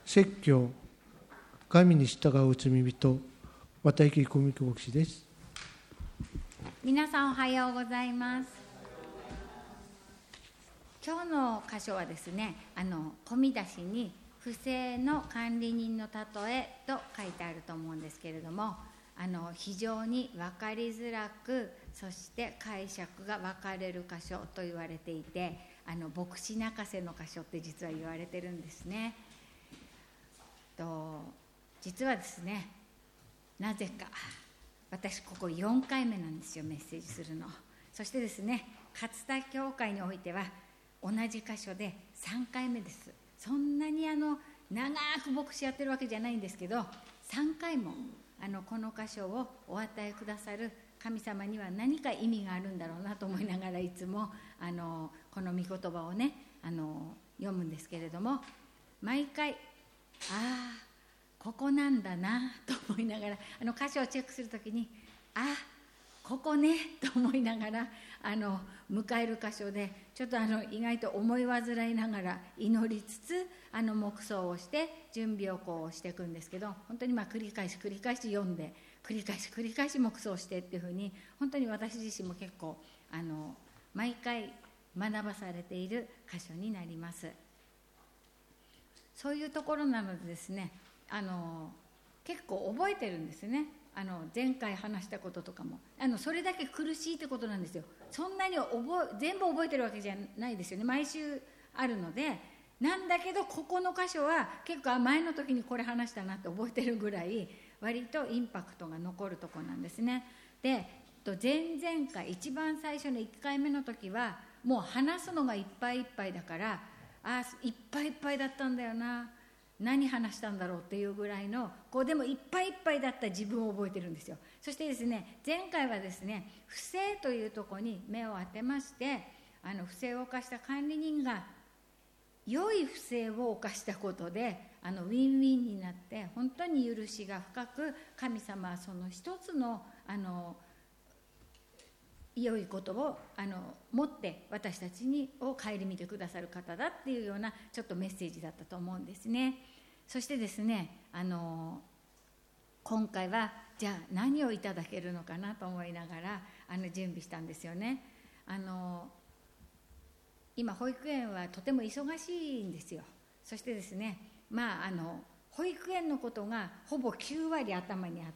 説教、神に従う罪人、綿池小美子牧師です。 皆さんおはようございます。今日の箇所はですね、込み出しに不正の管理人の例えと書いてあると思うんですけれども、非常に分かりづらく、そして解釈が分かれる箇所と言われていて、牧師泣かせの箇所って実は言われてるんですね。実はですね、なぜか私ここ4回目なんですよ、メッセージするの。そしてですね、勝田教会においては同じ箇所で3回目です。そんなに長く牧師やってるわけじゃないんですけど、3回もこの箇所をお与えくださる神様には何か意味があるんだろうなと思いながら、いつもこの御言葉をね読むんですけれども、毎回ここなんだなと思いながら、箇所をチェックするときにここねと思いながら迎える箇所で、ちょっと意外と思い煩いながら祈りつつ黙想をして準備をこうしていくんですけど、本当に繰り返し読んで繰り返し黙想してっていうふうに、本当に私自身も結構毎回学ばされている箇所になります。そういうところなのでですね、結構覚えてるんですね。前回話したこととかもそれだけ苦しいってことなんですよ。そんなに全部覚えてるわけじゃないですよね。毎週あるので、なんだけどここの箇所は結構前の時にこれ話したなって覚えてるぐらい、割とインパクトが残るところなんですね。で、前々回一番最初の1回目の時はもう話すのがいっぱいいっぱいだから、いっぱいいっぱいだったんだよな、何話したんだろうっていうぐらいのでもいっぱいいっぱいだった自分を覚えてるんですよ。そしてですね、前回はですね、不正というところに目を当てまして、不正を犯した管理人が良い不正を犯したことでウィンウィンになって、本当に許しが深く、神様はその一つの良いことを持って私たちを顧みてくださる方だっていうようなちょっとメッセージだったと思うんですね。そしてですね、今回はじゃあ何をいただけるのかなと思いながら準備したんですよね。今保育園はとても忙しいんですよ。そしてですね、保育園のことがほぼ9割頭にあって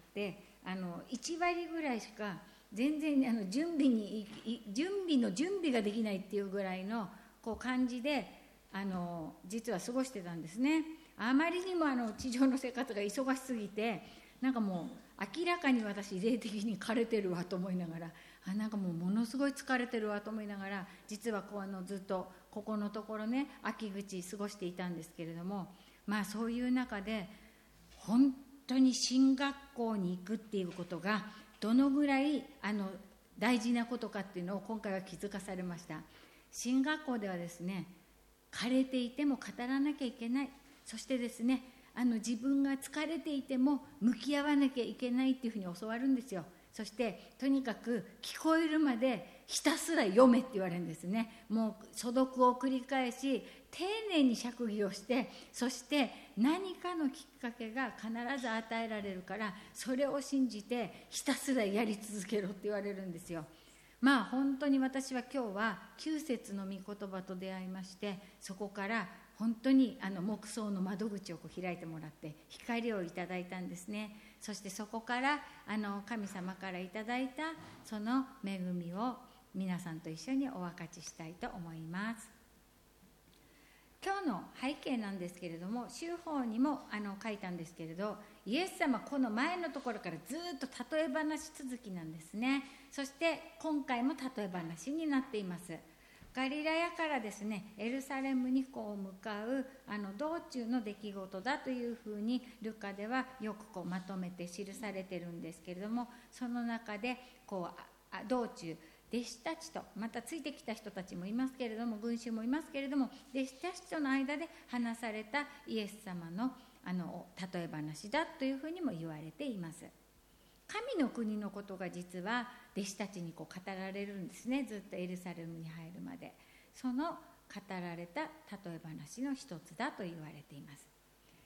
、1割ぐらいしか全然準備の準備ができないっていうぐらいの感じで実は過ごしてたんですね。あまりにも地上の生活が忙しすぎて、なんかもう明らかに私霊的に枯れてるわと思いながら、なんかもうものすごい疲れてるわと思いながら、実はずっとここのところね、秋口過ごしていたんですけれども、そういう中で本当に進学校に行くっていうことがどのぐらい大事なことかっていうのを今回は気づかされました。進学校ではですね、枯れていても語らなきゃいけない、そしてですね、自分が疲れていても向き合わなきゃいけないっていうふうに教わるんですよ。そしてとにかく聞こえるまでひたすら読めって言われるんですね。もう素読を繰り返し、丁寧に釈義をして、そして何かのきっかけが必ず与えられるから、それを信じてひたすらやり続けろって言われるんですよ。本当に私は今日は9節の御言葉と出会いまして、そこから本当に黙想の窓口を開いてもらって光をいただいたんですね。そしてそこから神様からいただいたその恵みを皆さんと一緒にお分かちしたいと思います。今日の背景なんですけれども、週報にも書いたんですけれど、イエス様この前のところからずっと例え話続きなんですね。そして今回も例え話になっています。ガリラヤからですね、エルサレムに向かう道中の出来事だというふうにルカではよくまとめて記されているんですけれども、その中で道中弟子たちと、またついてきた人たちもいますけれども、群衆もいますけれども、弟子たちとの間で話されたイエス様の例え話だというふうにも言われています。神の国のことが実は弟子たちに語られるんですね。ずっとエルサレムに入るまで、その語られた例え話の一つだと言われています。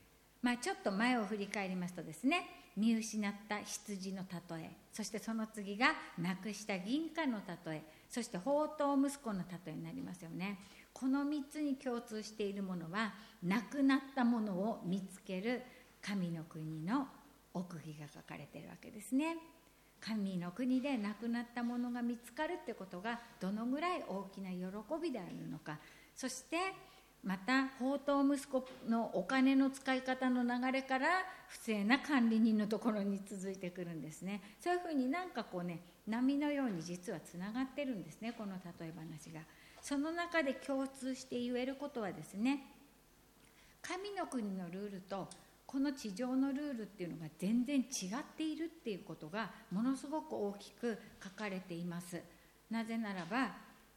ちょっと前を振り返りますとですね、見失った羊の例え、そしてその次がなくした銀貨の例え、そして放蕩息子の例えになりますよね。この3つに共通しているものは、なくなったものを見つける神の国の奥義が書かれているわけですね。神の国でなくなったものが見つかるってことがどのぐらい大きな喜びであるのか、そしてまた放蕩息子のお金の使い方の流れから不正な管理人のところに続いてくるんですね。そういうふうに波のように実はつながってるんですね、この例え話が。その中で共通して言えることはですね、神の国のルールとこの地上のルールっていうのが全然違っているっていうことがものすごく大きく書かれています。なぜならば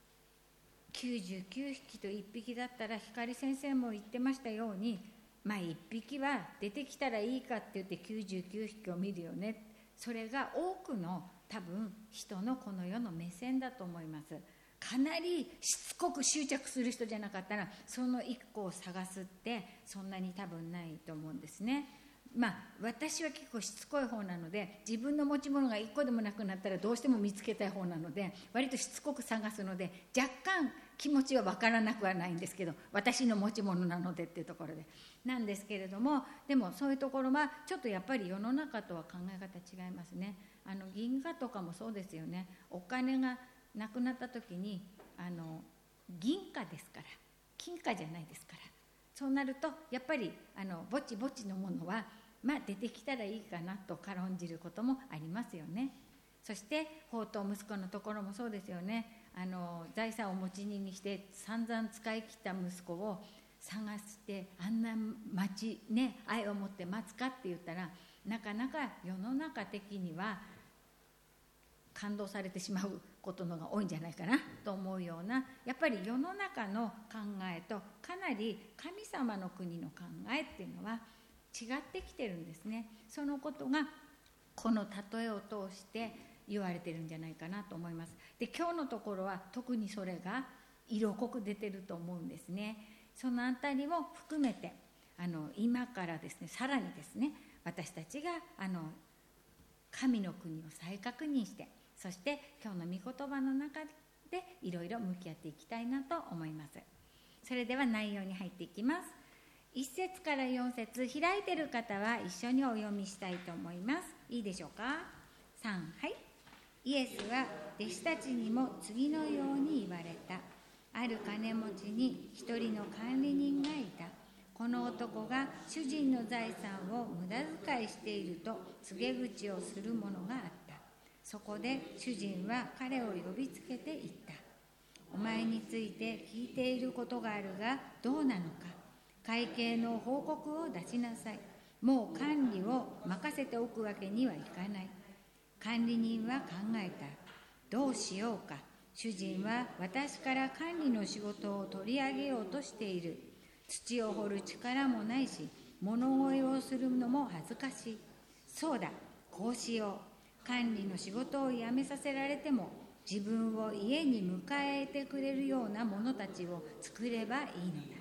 99匹と1匹だったら、光先生も言ってましたように、1匹は出てきたらいいかって言って99匹を見るよね。それが多くの多分人のこの世の目線だと思います。かなりしつこく執着する人じゃなかったら、その1個を探すってそんなに多分ないと思うんですね。私は結構しつこい方なので、自分の持ち物が1個でもなくなったらどうしても見つけたい方なので、割としつこく探すので、若干気持ちは分からなくはないんですけど、私の持ち物なのでっていうところでなんですけれども、でもそういうところはちょっとやっぱり世の中とは考え方違いますね。銀河とかもそうですよね。お金がなくなった時に銀貨ですから、金貨じゃないですから、そうなるとやっぱりぼちぼちのものは出てきたらいいかなと軽んじることもありますよね。そして放蕩息子のところもそうですよね。財産を持ち人にして散々使い切った息子を探して、あんな愛を持って待つかって言ったら、なかなか世の中的には感動されてしまうことのが多いんじゃないかなと思うような、やっぱり世の中の考えとかなり神様の国の考えっていうのは違ってきてるんですね。そのことがこの例えを通して言われてるんじゃないかなと思います。で、今日のところは特にそれが色濃く出てると思うんですね。そのあたりも含めて今からですね、さらにですね、私たちが神の国を再確認して、そして今日の御言葉の中でいろいろ向き合っていきたいなと思います。それでは内容に入っていきます。1節から4節、開いている方は一緒にお読みしたいと思います。いいでしょうか。3、はい。イエスは弟子たちにも次のように言われた。ある金持ちに一人の管理人がいた。この男が主人の財産を無駄遣いしていると告げ口をする者があった。そこで主人は彼を呼びつけて言った。お前について聞いていることがあるがどうなのか。会計の報告を出しなさい。もう管理を任せておくわけにはいかない。管理人は考えた。どうしようか。主人は私から管理の仕事を取り上げようとしている。土を掘る力もないし、物乞いをするのも恥ずかしい。そうだ、こうしよう。管理の仕事を辞めさせられても、自分を家に迎えてくれるような者たちを作ればいいのだ。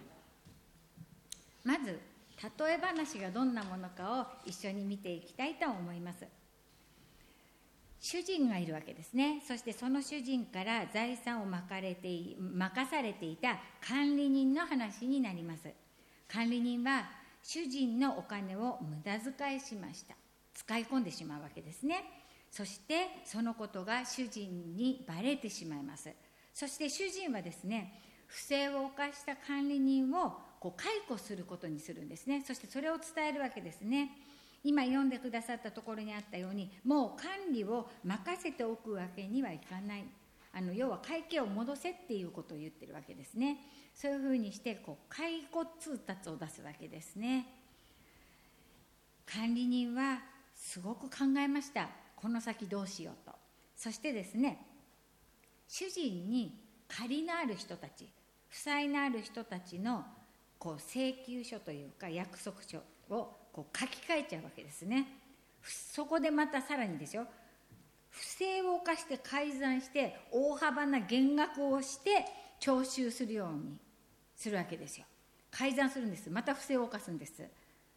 まず、例え話がどんなものかを一緒に見ていきたいと思います。主人がいるわけですね。そしてその主人から財産を任されていた管理人の話になります。管理人は主人のお金を無駄遣いしました。使い込んでしまうわけですね。そしてそのことが主人にバレてしまいます。そして主人はですね、不正を犯した管理人を解雇することにするんですね。そしてそれを伝えるわけですね。今読んでくださったところにあったように、もう管理を任せておくわけにはいかない。要は会計を戻せっていうことを言ってるわけですね。そういうふうにして解雇通達を出すわけですね。管理人はすごく考えました。この先どうしようと。そしてですね、主人に借りのある人たち、負債のある人たちの請求書というか約束書を書き換えちゃうわけですね。そこでまたさらにですよ、不正を犯して改ざんして大幅な減額をして徴収するようにするわけですよ。改ざんするんです。また不正を犯すんです。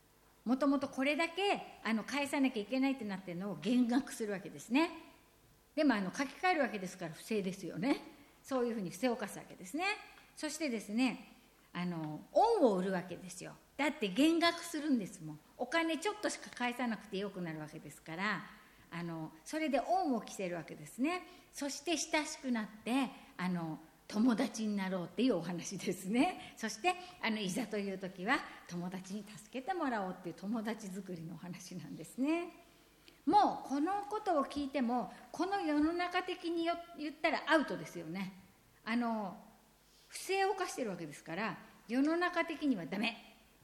もともとこれだけ返さなきゃいけないってなってるのを減額するわけですね。でも書き換えるわけですから不正ですよね。そういうふうに不正を犯すわけですね。そしてですね、恩を売るわけですよ。だって減額するんですもん。お金ちょっとしか返さなくてよくなるわけですから、それで恩を着せるわけですね。そして親しくなって友達になろうっていうお話ですね。そしていざという時は友達に助けてもらおうっていう友達作りのお話なんですね。もうこのことを聞いてもこの世の中的に言ったらアウトですよね。不正を犯してるわけですから世の中的にはダメ。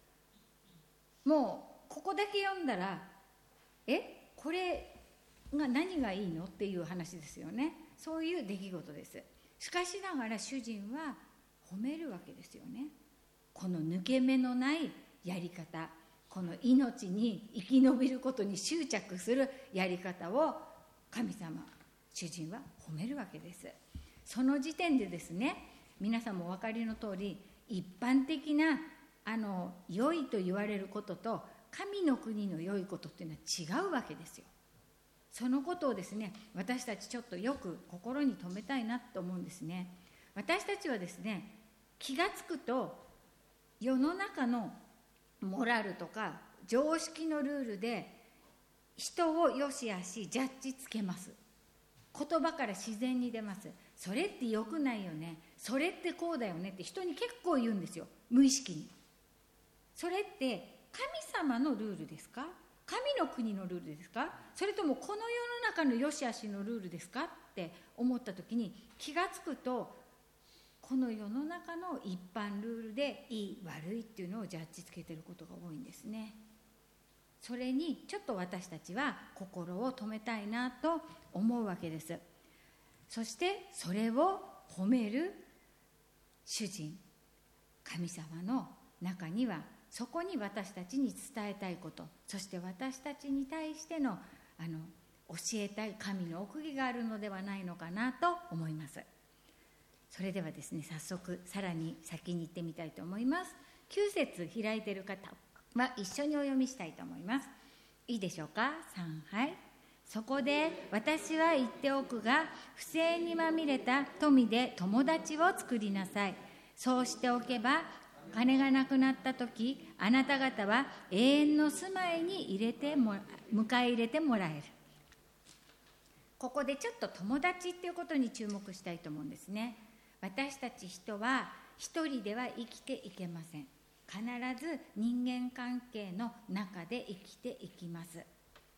もうここだけ読んだらこれが何がいいのっていう話ですよね。そういう出来事です。しかしながら主人は褒めるわけですよね。この抜け目のないやり方、この命に生き延びることに執着するやり方を神様、主人は褒めるわけです。その時点でですね、皆さんもお分かりの通り、一般的な良いと言われることと神の国の良いことっていうのは違うわけですよ。そのことをですね、私たちちょっとよく心に留めたいなと思うんですね。私たちはですね、気がつくと世の中のモラルとか常識のルールで人を良し悪しジャッジつけます。言葉から自然に出ます。それって良くないよね、それってこうだよねって人に結構言うんですよ、無意識に。それって神様のルールですか、神の国のルールですか、それともこの世の中の良し悪しのルールですかって思った時に気がつくと、この世の中の一般ルールでいい悪いっていうのをジャッジつけてることが多いんですね。それにちょっと私たちは心を留めたいなと思うわけです。そしてそれを褒める主人、神様の中にはそこに私たちに伝えたいこと、そして私たちに対しての教えたい神の奥義があるのではないのかなと思います。それではですね、早速さらに先に行ってみたいと思います。9節開いている方は一緒にお読みしたいと思います。いいでしょうか。3、はい。そこで私は言っておくが、不正にまみれた富で友達を作りなさい。そうしておけば金がなくなった時、あなた方は永遠の住まいに迎え入れてもらえる。ここでちょっと友達っていうことに注目したいと思うんですね。私たち人は一人では生きていけません。必ず人間関係の中で生きていきます。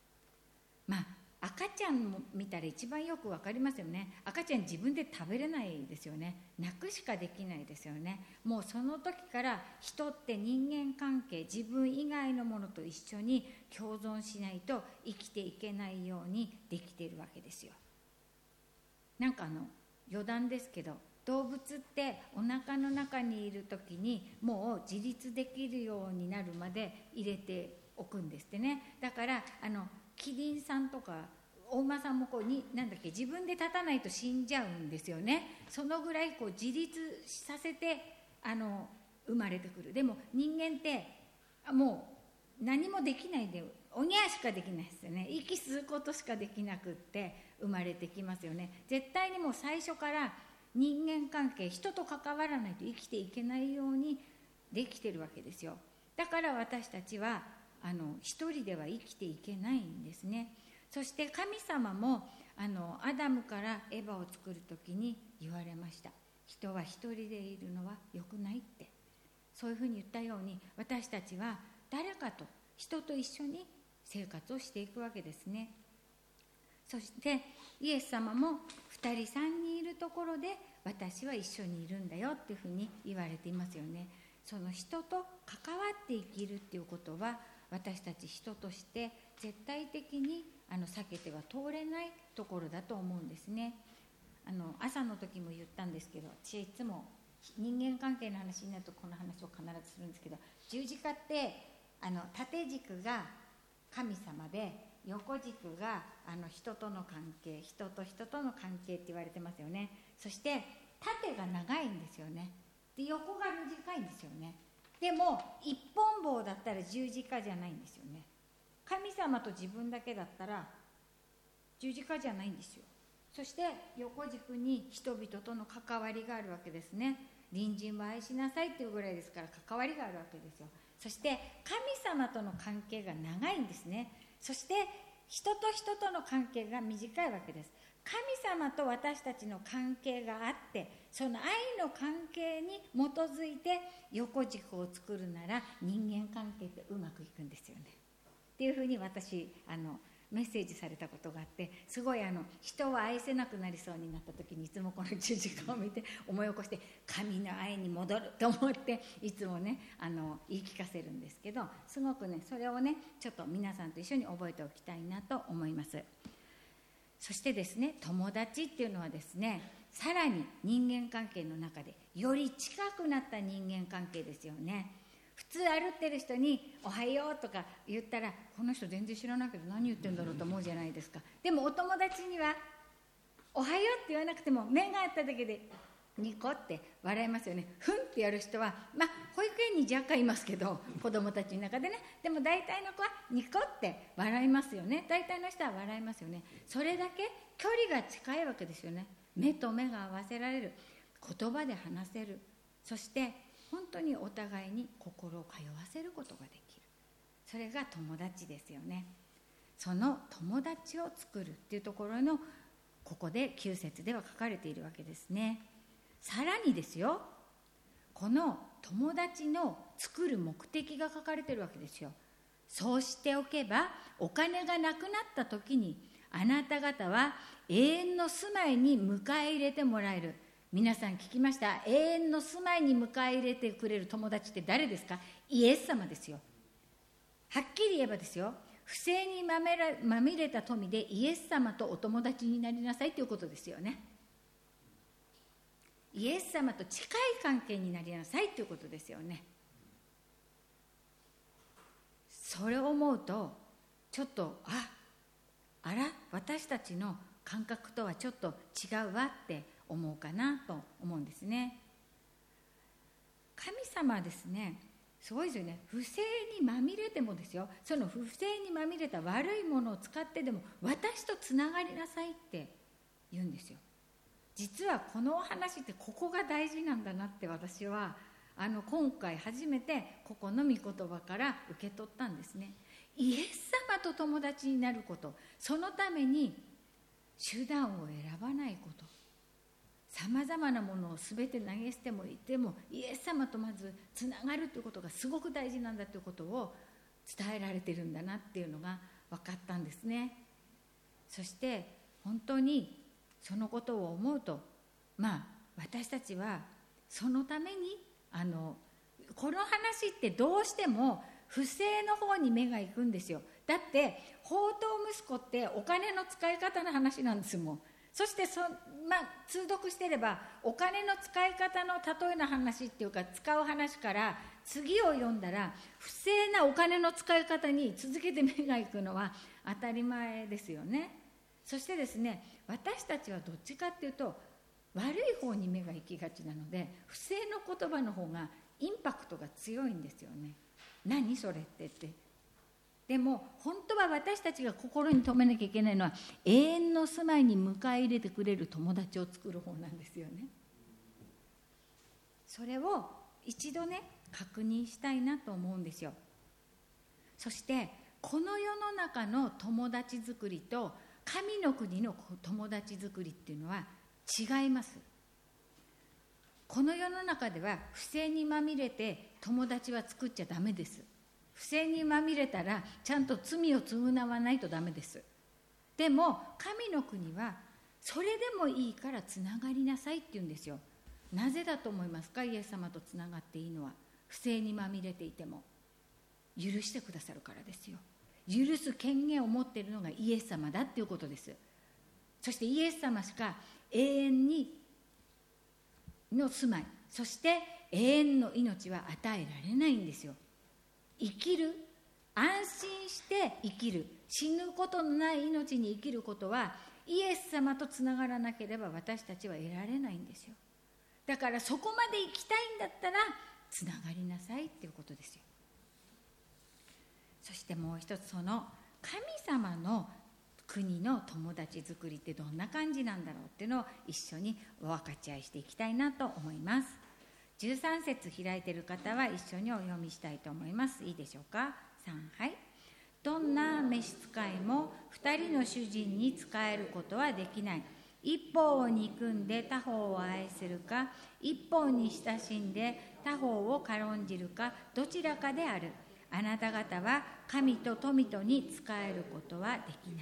赤ちゃんも見たら一番よくわかりますよね。赤ちゃん自分で食べれないですよね。泣くしかできないですよね。もうその時から人って人間関係、自分以外のものと一緒に共存しないと生きていけないようにできているわけですよ。なんか余談ですけど、動物ってお腹の中にいる時にもう自立できるようになるまで入れておくんですってね。だからキリンさんとかお馬さんも自分で立たないと死んじゃうんですよね。そのぐらい自立させて生まれてくる。でも人間ってもう何もできないでおにゃしかできないですよね。息吸うことしかできなくって生まれてきますよね。絶対にもう最初から人間関係、人と関わらないと生きていけないようにできてるわけですよ。だから私たちは一人では生きていけないんですね。そして神様もアダムからエヴァを作る時に言われました。人は一人でいるのは良くないって。そういうふうに言ったように、私たちは誰かと人と一緒に生活をしていくわけですね。そしてイエス様も2人3人いるところで私は一緒にいるんだよっていうふうに言われていますよね。その人と関わって生きるっていうことは、私たち人として絶対的に避けては通れないところだと思うんですね。朝の時も言ったんですけど、私いつも人間関係の話になるとこの話を必ずするんですけど、十字架って縦軸が神様で横軸が人との関係、人と人との関係って言われてますよね。そして縦が長いんですよね。で横が短いんですよね。 でも一本棒だったら十字架じゃないんですよね。神様と自分だけだったら十字架じゃないんですよ。そして横軸に人々との関わりがあるわけですね。隣人を愛しなさいっていうぐらいですから関わりがあるわけですよ。そして神様との関係が長いんですね。そして人と人との関係が短いわけです。神様と私たちの関係があって、その愛の関係に基づいて横軸を作るなら人間関係ってうまくいくんですよねっていうふうに私メッセージされたことがあって、すごい人を愛せなくなりそうになった時にいつもこの十字架を見て思い起こして、神の愛に戻ると思っていつもね言い聞かせるんですけど、すごくねそれをねちょっと皆さんと一緒に覚えておきたいなと思います。そしてですね、友達っていうのはですね、さらに人間関係の中でより近くなった人間関係ですよね。普通歩ってる人におはようとか言ったら、この人全然知らないけど何言ってんだろうと思うじゃないですか。でもお友達にはおはようって言わなくても目が合っただけでニコって笑いますよね。ふんってやる人は保育園に若干いますけど、子供たちの中でね。でも大体の子はニコって笑いますよね。大体の人は笑いますよね。それだけ距離が近いわけですよね。目と目が合わせられる、言葉で話せる、そして本当にお互いに心を通わせることができる。それが友達ですよね。その友達を作るっていうところのここで9節では書かれているわけですね。さらにですよ、この友達の作る目的が書かれているわけですよ。そうしておけばお金がなくなった時にあなた方は永遠の住まいに迎え入れてもらえる。皆さん聞きました？永遠の住まいに迎え入れてくれる友達って誰ですか？イエス様ですよ。はっきり言えばですよ、不正にまみれた富でイエス様とお友達になりなさいということですよね。イエス様と近い関係になりなさいということですよね。それを思うとちょっとあら私たちの感覚とはちょっと違うわって思うかなと思うんですね。神様はですね、すごいですよね。不正にまみれてもですよ、その不正にまみれた悪いものを使ってでも私とつながりなさいって言うんですよ。実はこのお話ってここが大事なんだなって私は今回初めてここの御言葉から受け取ったんですね。イエス様と友達になること、そのために手段を選ばないこと、さまざまなものを全て投げ捨てもいてもイエス様とまずつながるということがすごく大事なんだということを伝えられているんだなっていうのが分かったんですね。そして本当にそのことを思うと、私たちはそのためにこの話ってどうしても不正の方に目が行くんですよ。だって放蕩息子ってお金の使い方の話なんですもん。そして通読してればお金の使い方の例えの話っていうか使う話から次を読んだら不正なお金の使い方に続けて目が行くのは当たり前ですよね。そしてですね、私たちはどっちかっていうと悪い方に目が行きがちなので、不正の言葉の方がインパクトが強いんですよね。何それって。でも本当は私たちが心に留めなきゃいけないのは永遠の住まいに迎え入れてくれる友達を作る方なんですよね。それを一度ね確認したいなと思うんですよ。そしてこの世の中の友達作りと神の国の友達作りっていうのは違います。この世の中では不正にまみれて友達は作っちゃダメです。不正にまみれたらちゃんと罪を償わないとダメです。でも神の国はそれでもいいからつながりなさいって言うんですよ。なぜだと思いますか？イエス様とつながっていいのは。不正にまみれていても許してくださるからですよ。許す権限を持っているのがイエス様だっていうことです。そしてイエス様しか永遠にの住まい、そして永遠の命は与えられないんですよ。生きる、安心して生きる、死ぬことのない命に生きることはイエス様とつながらなければ私たちは得られないんですよ。だからそこまで生きたいんだったらつながりなさいっていうことですよ。そしてもう一つ、その神様の国の友達作りってどんな感じなんだろうっていうのを一緒にお分かち合いしていきたいなと思います。13節開いている方は一緒にお読みしたいと思います。いいでしょうか。3、はい。どんな召使いも2人の主人に仕えることはできない。一方を憎んで他方を愛するか、一方に親しんで他方を軽んじるか、どちらかである。あなた方は神と富とに仕えることはできない。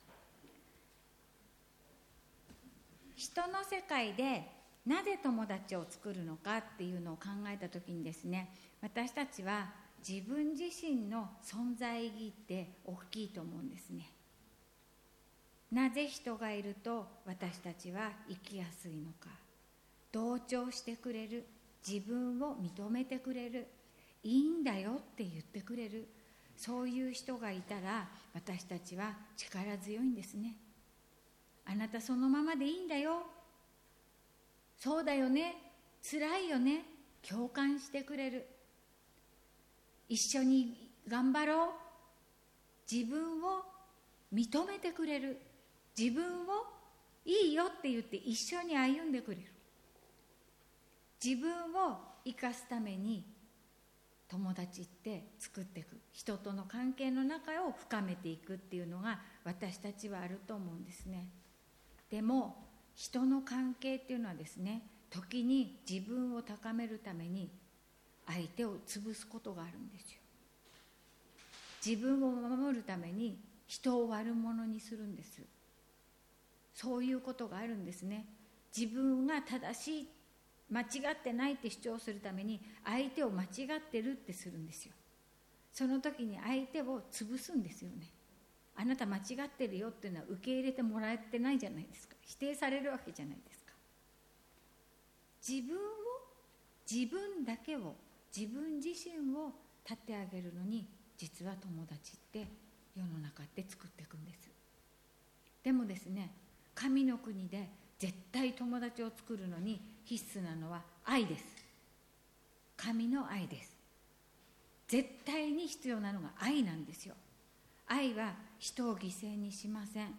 人の世界でなぜ友達を作るのかっていうのを考えたときにですね、私たちは自分自身の存在意義って大きいと思うんですね。なぜ人がいると私たちは生きやすいのか。同調してくれる、自分を認めてくれる、いいんだよって言ってくれる、そういう人がいたら私たちは力強いんですね。あなたそのままでいいんだよ、そうだよね、辛いよね、共感してくれる、一緒に頑張ろう、自分を認めてくれる、自分をいいよって言って一緒に歩んでくれる。自分を生かすために友達って作っていく、人との関係の中を深めていくっていうのが私たちはあると思うんですね。でも人の関係っていうのはですね、時に自分を高めるために相手を潰すことがあるんですよ。自分を守るために人を悪者にするんです。そういうことがあるんですね。自分が正しい、間違ってないって主張するために相手を間違ってるってするんですよ。その時に相手を潰すんですよね。あなた間違ってるよっていうのは受け入れてもらえてないじゃないですか。否定されるわけじゃないですか。自分だけを、自分自身を立て上げるのに、実は友達って世の中って作っていくんです。でもですね、神の国で絶対友達を作るのに必須なのは愛です。神の愛です。絶対に必要なのが愛なんですよ。愛は人を犠牲にしません。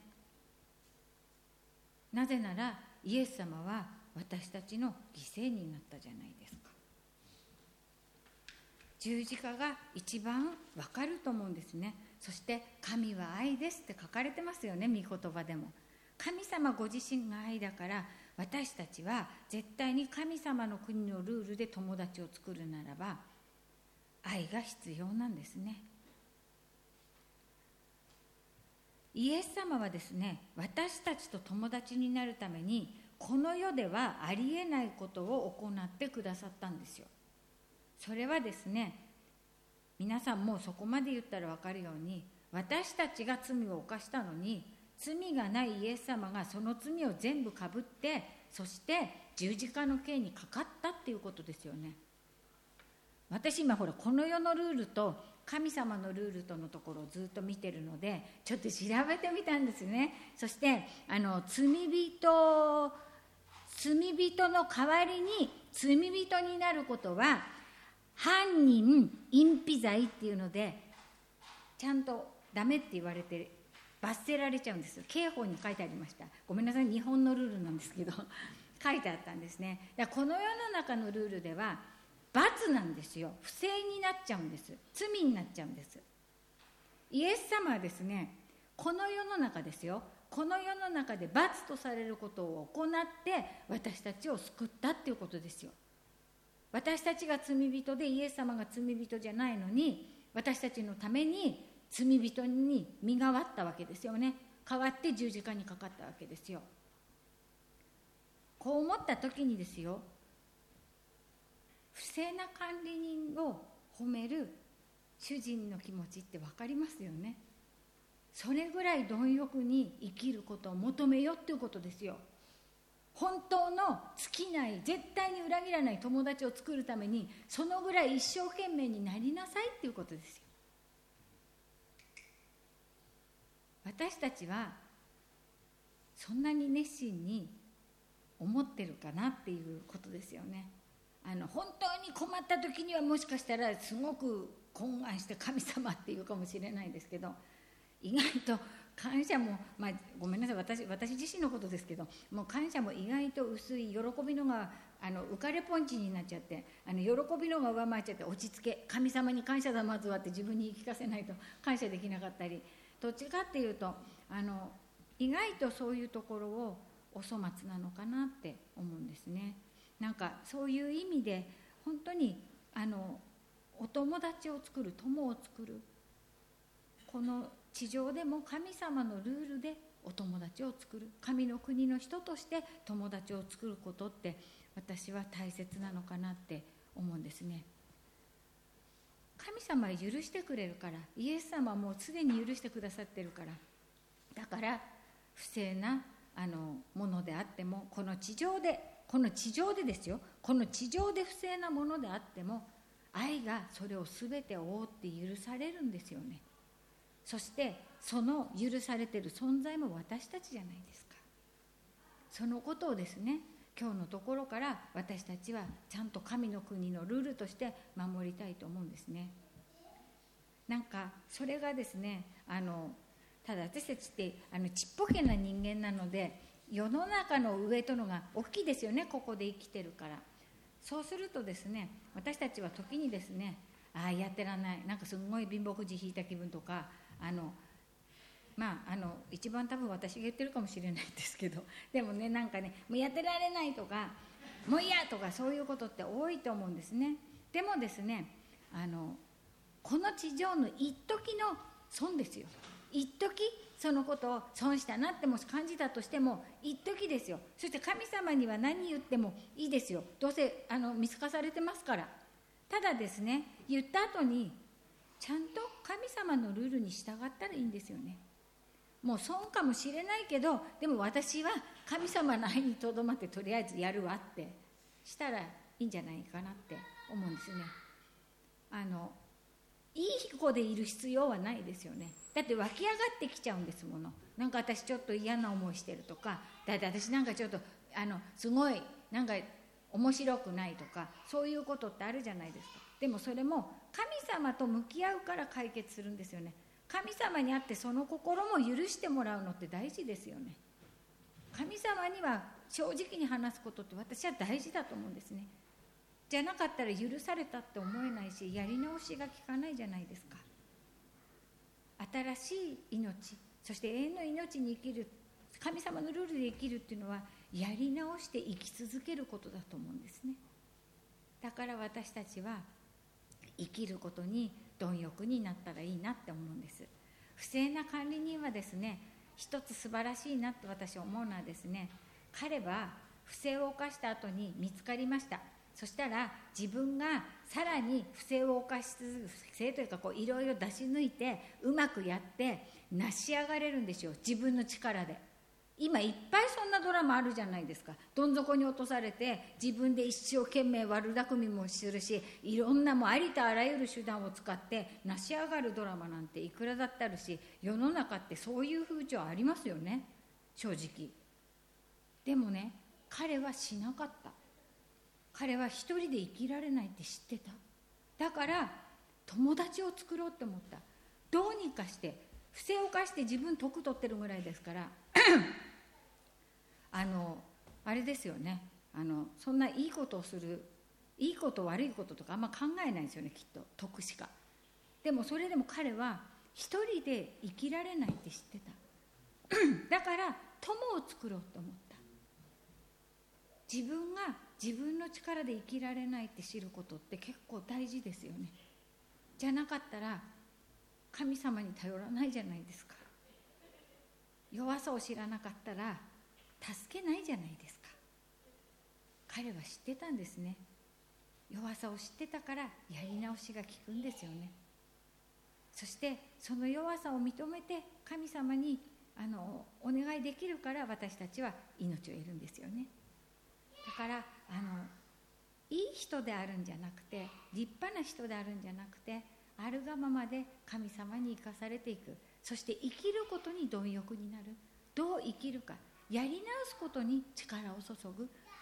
なぜならイエス様は私たちの犠牲になったじゃないですか。十字架が一番わかると思うんですね。そして神は愛ですって書かれてますよね、御言葉でも。神様ご自身が愛だから、私たちは絶対に神様の国のルールで友達を作るならば愛が必要なんですね。イエス様はですね、私たちと友達になるためにこの世ではありえないことを行ってくださったんですよ。それはですね、皆さんもそこまで言ったら分かるように、私たちが罪を犯したのに罪がないイエス様がその罪を全部かぶって、そして十字架の刑にかかったっていうことですよね。私今この世のルールと神様のルールとのところをずっと見てるので、ちょっと調べてみたんですね。そして罪人の代わりに罪人になることは犯人隠避罪っていうのでちゃんとダメって言われて罰せられちゃうんです。刑法に書いてありました。ごめんなさい、日本のルールなんですけど書いてあったんですね。この世の中のルールでは罰なんですよ。不正になっちゃうんです。罪になっちゃうんです。イエス様はですね、この世の中ですよ、この世の中で罰とされることを行って私たちを救ったっていうことですよ。私たちが罪人でイエス様が罪人じゃないのに、私たちのために罪人に身代わったわけですよね。代わって十字架にかかったわけですよ。こう思った時にですよ、不正な管理人を褒める主人の気持ちって分かりますよね。それぐらい貪欲に生きることを求めよっていうことですよ。本当の尽きない、絶対に裏切らない友達を作るためにそのぐらい一生懸命になりなさいっていうことですよ。私たちはそんなに熱心に思ってるかなっていうことですよね。 本当に困った時にはもしかしたらすごく懇願して神様っていうかもしれないですけど、意外と感謝も、ごめんなさい、私自身のことですけど、もう感謝も意外と薄い、喜びのが浮かれポンチになっちゃって、喜びのが上回っちゃって、落ち着け、神様に感謝だまずはって自分に言い聞かせないと感謝できなかったり、どっちかっていうと意外とそういうところをお粗末なのかなって思うんですね。なんかそういう意味で本当にお友達を作る、友を作る、この地上でも神様のルールでお友達を作る、神の国の人として友達を作ることって私は大切なのかなって思うんですね。神様は許してくれるから、イエス様はもうすでに許してくださってるから、だから不正なものであっても、この地上でですよ、この地上で不正なものであっても愛がそれを全て覆って許されるんですよね。そしてその許されている存在も私たちじゃないですか。そのことをですね、今日のところから私たちはちゃんと神の国のルールとして守りたいと思うんですね。なんかそれがですね、ただ私たちってちっぽけな人間なので、世の中の上とのが大きいですよね、ここで生きてるから。そうするとですね、私たちは時にですね、やってらんない、なんかすごい貧乏くじ引いた気分とか、一番多分私が言ってるかもしれないんですけど、でもね、なんかね、もうやってられないとか、もう嫌とか、そういうことって多いと思うんですね。でもですね、この地上の一時の損ですよ。一時そのことを損したなってもし感じたとしても一時ですよ。そして神様には何言ってもいいですよ、どうせ見透かされてますから。ただですね、言った後にちゃんと神様のルールに従ったらいいんですよね。もう損かもしれないけど、でも私は神様の愛にとどまってとりあえずやるわってしたらいいんじゃないかなって思うんですね。いい子でいる必要はないですよね。だって湧き上がってきちゃうんですもの。なんか私ちょっと嫌な思いしてるとか、だって私なんかちょっとすごいなんか面白くないとか、そういうことってあるじゃないですか。でもそれも神様と向き合うから解決するんですよね。神様にあってその心も許してもらうのって大事ですよね。神様には正直に話すことって私は大事だと思うんですね。じゃなかったら許されたって思えないし、やり直しが効かないじゃないですか。新しい命、そして永遠の命に生きる、神様のルールで生きるっていうのはやり直して生き続けることだと思うんですね。だから私たちは生きることに貪欲になったらいいなって思うんです。不正な管理人はですね、一つ素晴らしいなって私思うのはですね、彼は不正を犯した後に見つかりました。そしたら自分がさらに不正を犯し続け、不正というかいろいろ出し抜いてうまくやって成し上がれるんですよ、自分の力で。今いっぱいそんなドラマあるじゃないですか。どん底に落とされて自分で一生懸命悪巧みもするし、いろんなもうありとあらゆる手段を使って成し上がるドラマなんていくらだってあるし、世の中ってそういう風潮ありますよね、正直。でもね、彼はしなかった。彼は一人で生きられないって知ってた。だから友達を作ろうって思った。どうにかして不正を犯して自分得取ってるぐらいですからあれですよね、そんないいことをする、いいこと悪いこととかあんま考えないですよね、きっと得しか。でもそれでも彼は一人で生きられないって知ってただから友を作ろうと思った。自分が自分の力で生きられないって知ることって結構大事ですよね。じゃなかったら神様に頼らないじゃないですか。弱さを知らなかったら助けないじゃないですか。彼は知ってたんですね。弱さを知ってたからやり直しが効くんですよね。そしてその弱さを認めて神様にお願いできるから私たちは命を得るんですよね。だからいい人であるんじゃなくて、立派な人であるんじゃなくて、あるがままで神様に生かされていく。そして生きることに貪欲になる。どう生きるか、やり直すことに力を注ぐ。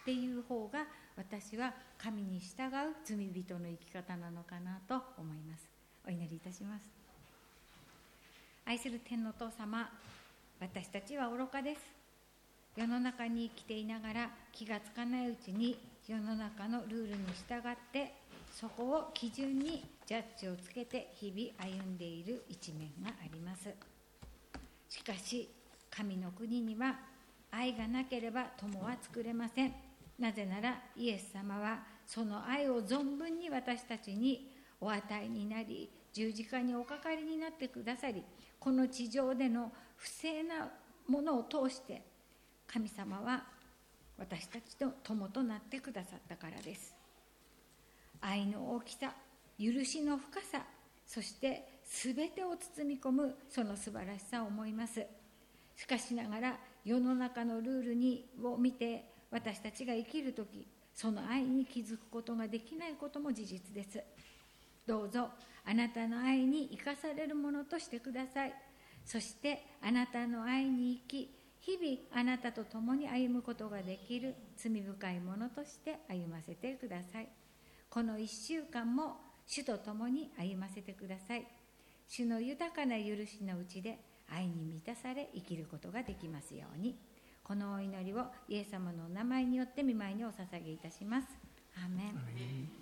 っていう方が、私は神に従う罪人の生き方なのかなと思います。お祈りいたします。愛する天のお父様、私たちは愚かです。世の中に生きていながら気がつかないうちに世の中のルールに従って、そこを基準にジャッジをつけて日々歩んでいる一面があります。しかし神の国には愛がなければ友は作れません。なぜならイエス様はその愛を存分に私たちにお与えになり、十字架におかかりになってくださり、この地上での不正なものを通して神様は私たちの友となってくださったからです。愛の大きさ、許しの深さ、そして全てを包み込むその素晴らしさを思います。しかしながら世の中のルールを見て私たちが生きるとき、その愛に気づくことができないことも事実です。どうぞあなたの愛に生かされるものとしてください。そしてあなたの愛に生き、日々あなたと共に歩むことができる罪深いものとして歩ませてください。この1週間も主と共に歩ませてください。主の豊かな許しのうちで愛に満たされ生きることができますように。このお祈りをイエス様のお名前によって御前にお捧げいたします。アーメン。